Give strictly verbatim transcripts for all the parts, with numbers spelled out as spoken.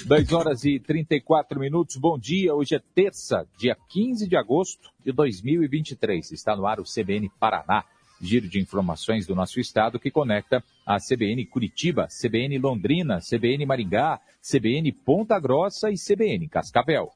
dez horas e trinta e quatro minutos, bom dia, hoje é terça, dia quinze de agosto de dois mil e vinte e três, está no ar o C B N Paraná, giro de informações do nosso estado que conecta a C B N Curitiba, C B N Londrina, C B N Maringá, C B N Ponta Grossa e C B N Cascavel.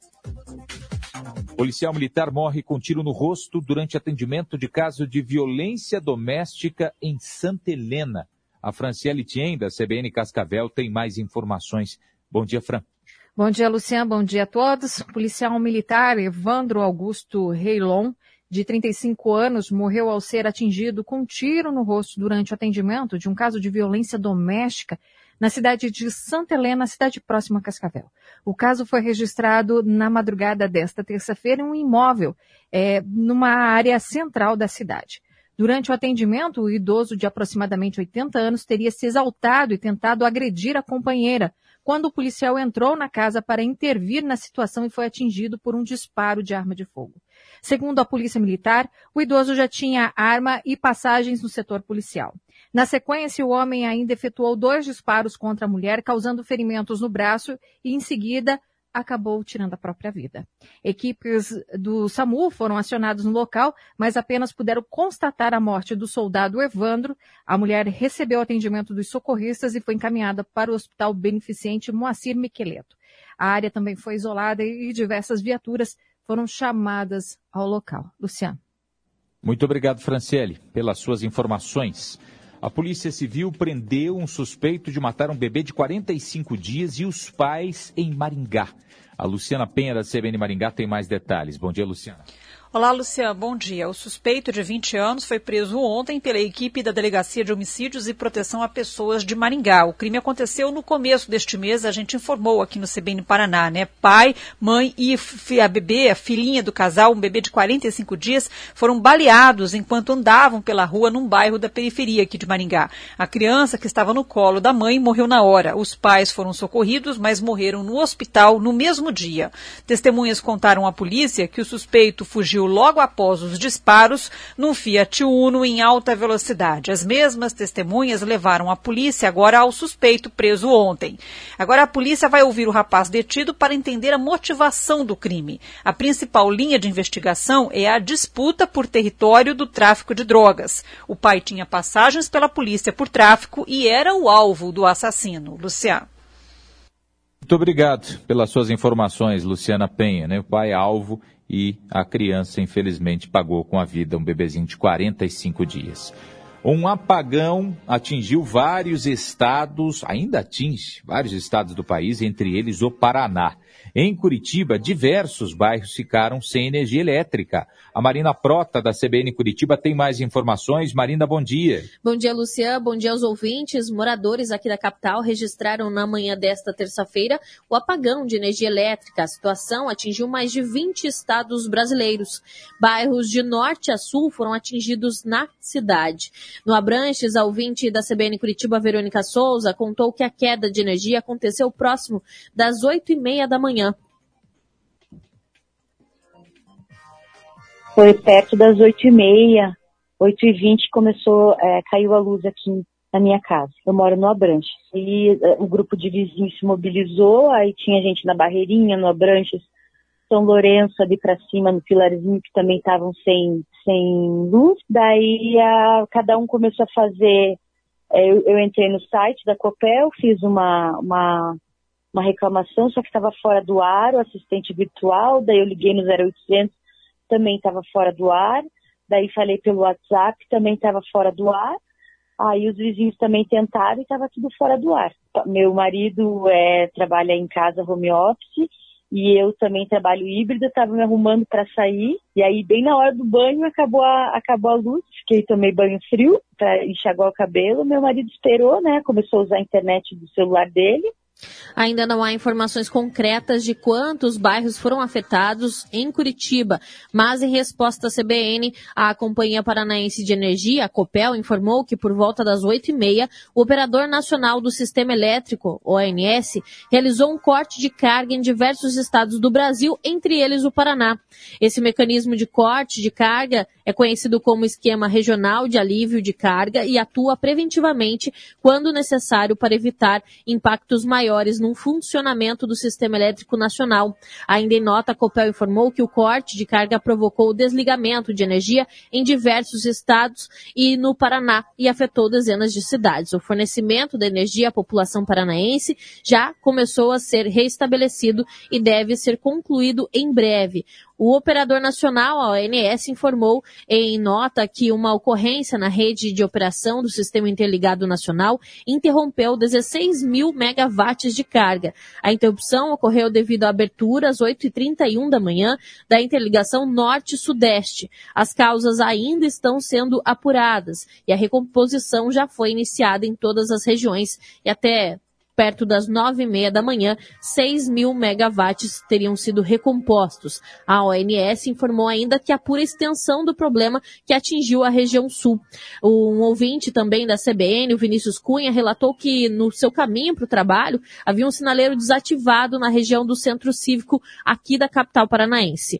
Policial militar morre com tiro no rosto durante atendimento de caso de violência doméstica em Santa Helena. A Franciele Tien, da C B N Cascavel, tem mais informações. Bom dia, Fran. Bom dia, Luciano. Bom dia a todos. O policial militar Evandro Augusto Reilon, de trinta e cinco anos, morreu ao ser atingido com um tiro no rosto durante o atendimento de um caso de violência doméstica na cidade de Santa Helena, cidade próxima a Cascavel. O caso foi registrado na madrugada desta terça-feira em um imóvel, é, numa área central da cidade. Durante o atendimento, o idoso de aproximadamente oitenta anos teria se exaltado e tentado agredir a companheira, quando o policial entrou na casa para intervir na situação e foi atingido por um disparo de arma de fogo. Segundo a Polícia Militar, o idoso já tinha arma e passagens no setor policial. Na sequência, o homem ainda efetuou dois disparos contra a mulher, causando ferimentos no braço e, em seguida, acabou tirando a própria vida. Equipes do SAMU foram acionadas no local, mas apenas puderam constatar a morte do soldado Evandro. A mulher recebeu atendimento dos socorristas e foi encaminhada para o Hospital Beneficente Moacir Miqueleto. A área também foi isolada e diversas viaturas foram chamadas ao local. Luciano. Muito obrigado, Franciele, pelas suas informações. A Polícia Civil prendeu um suspeito de matar um bebê de quarenta e cinco dias e os pais em Maringá. A Luciana Penha, da C B N Maringá, tem mais detalhes. Bom dia, Luciana. Olá, Luciano. Bom dia. O suspeito de vinte anos foi preso ontem pela equipe da Delegacia de Homicídios e Proteção a Pessoas de Maringá. O crime aconteceu no começo deste mês, a gente informou aqui no C B N Paraná, né? Pai, mãe e a bebê, a filhinha do casal, um bebê de quarenta e cinco dias, foram baleados enquanto andavam pela rua num bairro da periferia aqui de Maringá. A criança, que estava no colo da mãe, morreu na hora. Os pais foram socorridos, mas morreram no hospital no mesmo dia. Testemunhas contaram à polícia que o suspeito fugiu logo após os disparos num Fiat Uno em alta velocidade. As mesmas testemunhas levaram a polícia agora ao suspeito preso ontem. Agora a polícia vai ouvir o rapaz detido para entender a motivação do crime. A principal linha de investigação é a disputa por território do tráfico de drogas. O pai tinha passagens pela polícia por tráfico e era o alvo do assassino. Luciano. Muito obrigado pelas suas informações, Luciana Penha, né? O pai é alvo e a criança, infelizmente, pagou com a vida um bebezinho de quarenta e cinco dias. Um apagão atingiu vários estados, ainda atinge vários estados do país, entre eles o Paraná. Em Curitiba, diversos bairros ficaram sem energia elétrica. A Marina Prota, da C B N Curitiba, tem mais informações. Marina, bom dia. Bom dia, Luciano. Bom dia aos ouvintes. Moradores aqui da capital registraram na manhã desta terça-feira o apagão de energia elétrica. A situação atingiu mais de vinte estados brasileiros. Bairros de norte a sul foram atingidos na cidade. No Abranches, a ouvinte da C B N Curitiba, Verônica Souza, contou que a queda de energia aconteceu próximo das oito e meia da manhã. Foi perto das oito e meia, oito e vinte começou, é, caiu a luz aqui na minha casa. Eu moro no Abranches. E é, o grupo de vizinhos se mobilizou, aí tinha gente na Barreirinha, no Abranches, São Lourenço, ali pra cima, no Pilarzinho, que também estavam sem, sem luz. Daí a, cada um começou a fazer, é, eu, eu entrei no site da Copel, fiz uma, uma, uma reclamação, só que estava fora do ar, o assistente virtual, daí eu liguei no zero oitocentos, também estava fora do ar, daí falei pelo WhatsApp, também estava fora do ar, aí os vizinhos também tentaram e estava tudo fora do ar. Meu marido é, trabalha em casa home office e eu também trabalho híbrido, estava me arrumando para sair, e aí bem na hora do banho acabou a, acabou a luz, fiquei, tomei banho frio para enxaguar o cabelo, meu marido esperou, né, começou a usar a internet do celular dele. Ainda não há informações concretas de quantos bairros foram afetados em Curitiba, mas em resposta à C B N, a Companhia Paranaense de Energia, a Copel, informou que por volta das oito e meia, o Operador Nacional do Sistema Elétrico, O N S, realizou um corte de carga em diversos estados do Brasil, entre eles o Paraná. Esse mecanismo de corte de carga é conhecido como Esquema Regional de Alívio de Carga e atua preventivamente quando necessário para evitar impactos maiores maiores no funcionamento do sistema elétrico nacional. Ainda em nota, a Copel informou que o corte de carga provocou o desligamento de energia em diversos estados e no Paraná e afetou dezenas de cidades. O fornecimento da energia à população paranaense já começou a ser restabelecido e deve ser concluído em breve. O operador nacional, a O N S, informou em nota que uma ocorrência na rede de operação do Sistema Interligado Nacional interrompeu dezesseis mil megawatts de carga. A interrupção ocorreu devido à abertura às oito e trinta e um da manhã da interligação Norte-Sudeste. As causas ainda estão sendo apuradas e a recomposição já foi iniciada em todas as regiões e até perto das nove e meia da manhã, seis mil megawatts teriam sido recompostos. A O N S informou ainda que apura a extensão do problema que atingiu a região sul. Um ouvinte também da C B N, o Vinícius Cunha, relatou que no seu caminho para o trabalho havia um sinaleiro desativado na região do Centro Cívico aqui da capital paranaense.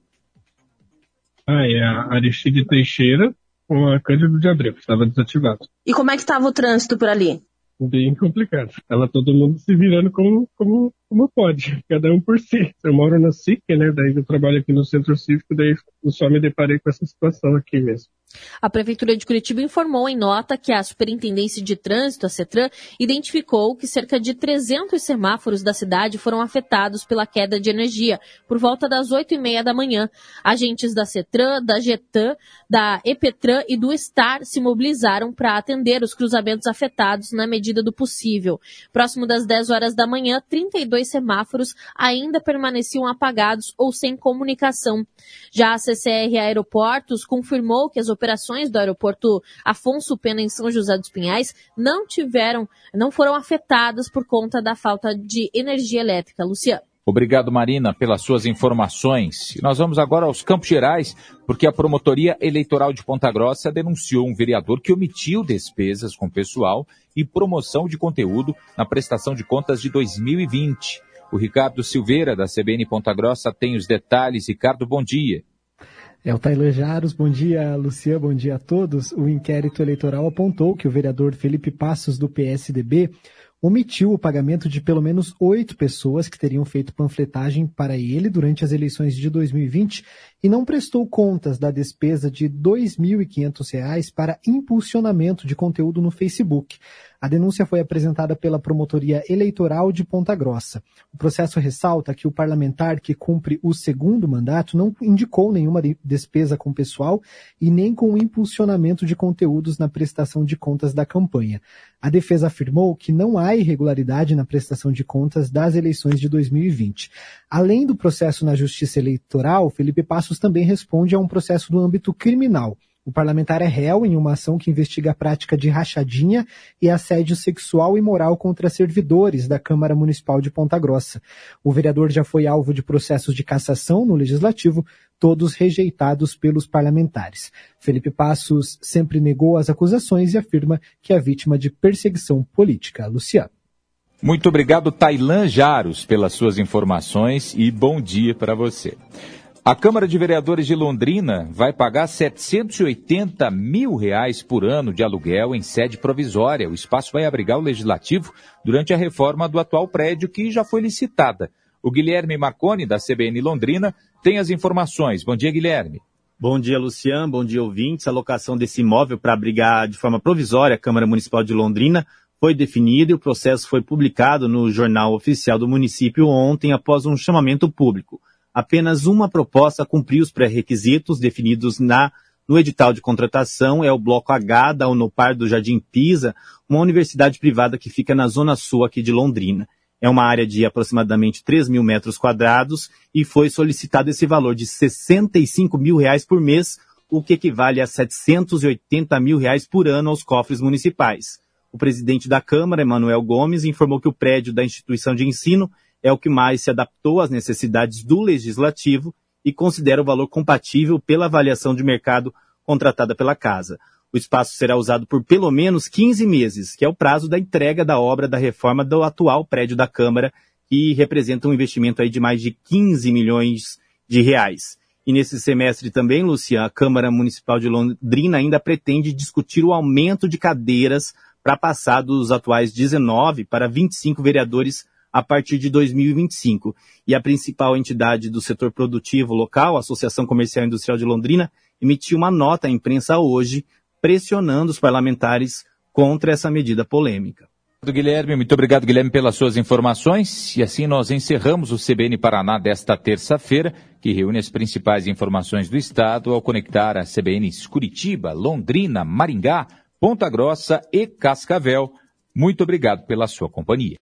Ah, é a Aristide Teixeira com a Cândido de Abreu, que estava desativado. E como é que estava o trânsito por ali? Bem complicado. Ela todo mundo se virando como, como, como pode, cada um por si. Eu moro na S I C, né? Daí eu trabalho aqui no Centro Cívico, daí eu só me deparei com essa situação aqui mesmo. A Prefeitura de Curitiba informou em nota que a Superintendência de Trânsito, a CETRAN, identificou que cerca de trezentos semáforos da cidade foram afetados pela queda de energia, por volta das oito e meia da manhã. Agentes da CETRAN, da GETAN, da EPETRAN e do STAR se mobilizaram para atender os cruzamentos afetados na medida do possível. Próximo das dez horas da manhã, trinta e dois semáforos ainda permaneciam apagados ou sem comunicação. Já a C C R Aeroportos confirmou que as operações do aeroporto Afonso Pena em São José dos Pinhais não tiveram, não foram afetadas por conta da falta de energia elétrica. Luciano. Obrigado, Marina, pelas suas informações. E nós vamos agora aos Campos Gerais, porque a Promotoria Eleitoral de Ponta Grossa denunciou um vereador que omitiu despesas com pessoal e promoção de conteúdo na prestação de contas de dois mil e vinte. O Ricardo Silveira, da C B N Ponta Grossa, tem os detalhes. Ricardo, bom dia. É o Tailan Jaros, bom dia, Luciano, bom dia a todos. O inquérito eleitoral apontou que o vereador Felipe Passos, do P S D B, omitiu o pagamento de pelo menos oito pessoas que teriam feito panfletagem para ele durante as eleições de dois mil e vinte e não prestou contas da despesa de dois mil e quinhentos reais para impulsionamento de conteúdo no Facebook. A denúncia foi apresentada pela Promotoria Eleitoral de Ponta Grossa. O processo ressalta que o parlamentar que cumpre o segundo mandato não indicou nenhuma despesa com pessoal e nem com o impulsionamento de conteúdos na prestação de contas da campanha. A defesa afirmou que não há irregularidade na prestação de contas das eleições de dois mil e vinte. Além do processo na Justiça Eleitoral, Felipe Passos também responde a um processo do âmbito criminal. O parlamentar é réu em uma ação que investiga a prática de rachadinha e assédio sexual e moral contra servidores da Câmara Municipal de Ponta Grossa. O vereador já foi alvo de processos de cassação no Legislativo, todos rejeitados pelos parlamentares. Felipe Passos sempre negou as acusações e afirma que é vítima de perseguição política. Luciano. Muito obrigado, Tailan Jaros, pelas suas informações e bom dia para você. A Câmara de Vereadores de Londrina vai pagar setecentos e oitenta mil reais por ano de aluguel em sede provisória. O espaço vai abrigar o Legislativo durante a reforma do atual prédio que já foi licitada. O Guilherme Marconi, da C B N Londrina, tem as informações. Bom dia, Guilherme. Bom dia, Luciano. Bom dia, ouvintes. A locação desse imóvel para abrigar de forma provisória a Câmara Municipal de Londrina foi definida e o processo foi publicado no Jornal Oficial do município ontem após um chamamento público. Apenas uma proposta cumpriu os pré-requisitos definidos na, no edital de contratação, é o Bloco H da Unopar do Jardim Pisa, uma universidade privada que fica na zona sul aqui de Londrina. É uma área de aproximadamente três mil metros quadrados e foi solicitado esse valor de sessenta e cinco mil reais por mês, o que equivale a setecentos e oitenta mil reais por ano aos cofres municipais. O presidente da Câmara, Emanuel Gomes, informou que o prédio da instituição de ensino é o que mais se adaptou às necessidades do Legislativo e considera o valor compatível pela avaliação de mercado contratada pela Casa. O espaço será usado por pelo menos quinze meses, que é o prazo da entrega da obra da reforma do atual prédio da Câmara, que representa um investimento aí de mais de quinze milhões de reais. E nesse semestre também, Luciano, a Câmara Municipal de Londrina ainda pretende discutir o aumento de cadeiras para passar dos atuais dezenove para vinte e cinco vereadores a partir de dois mil e vinte e cinco. E a principal entidade do setor produtivo local, a Associação Comercial e Industrial de Londrina, emitiu uma nota à imprensa hoje, pressionando os parlamentares contra essa medida polêmica. Guilherme, muito obrigado, Guilherme, pelas suas informações. E assim nós encerramos o C B N Paraná desta terça-feira, que reúne as principais informações do estado ao conectar a C B Ns Curitiba, Londrina, Maringá, Ponta Grossa e Cascavel. Muito obrigado pela sua companhia.